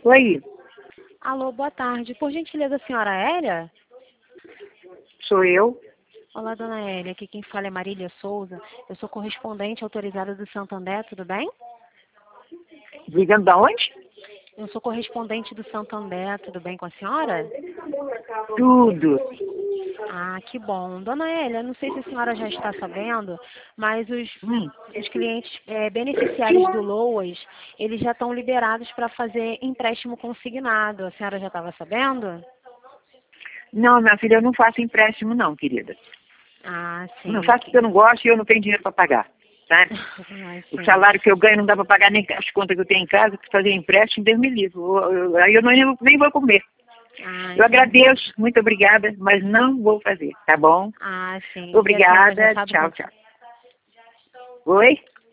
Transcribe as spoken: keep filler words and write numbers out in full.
Oi, Alô, boa tarde. Por gentileza, senhora Hélia? sou eu. Olá, dona Hélia. Aqui quem fala é Marília Souza. Eu sou correspondente autorizada do Santander, tudo bem? Ligando da onde? Eu sou correspondente do Santander, tudo bem com a senhora? Tudo. Ah, que bom. Dona Hélia, não sei se a senhora já está sabendo, mas os, Hum. os clientes é, beneficiários do LOAS, eles já estão liberados para fazer empréstimo consignado. A senhora já estava sabendo? Não, minha filha, eu não faço empréstimo não, querida. Ah, Não sim. faço porque eu não gosto e eu não tenho dinheiro para pagar, tá? Ah, O sim. salário que eu ganho não dá para pagar nem as contas que eu tenho em casa, para fazer empréstimo, Deus me livre. Eu- eu- Aí eu, não, nem nem vou comer. Ah, Eu sim. agradeço, muito obrigada, mas não vou fazer, tá bom? Ah, sim. E a senhora já Obrigada, sabe tchau, quanto... tchau. Oi?